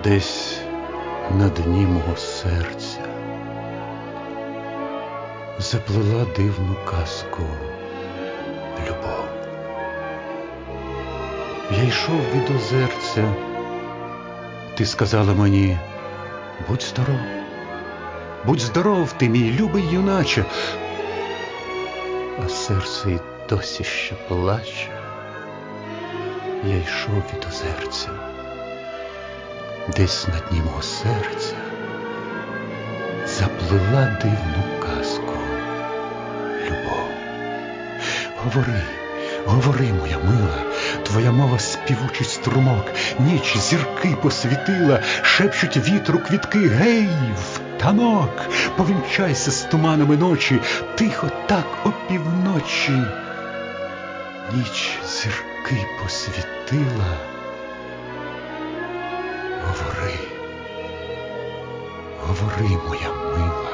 Десь на дні мого серця заплела дивну казку любов. Я йшов від озерця, ти сказала мені: будь здоров ти, мій любий юначе. А серце й досі ще плаче. Я йшов від озерця, десь на дні мого серця заплела дивну казку любов. Говори, моя мила, твоя мова співучий струмок, ніч зірки посвітила, шепчуть вітру квітки: гей, в танок! Повінчайся з туманами ночі, тихо так опівночі. Ніч зірки посвітила. Говори, моя мила.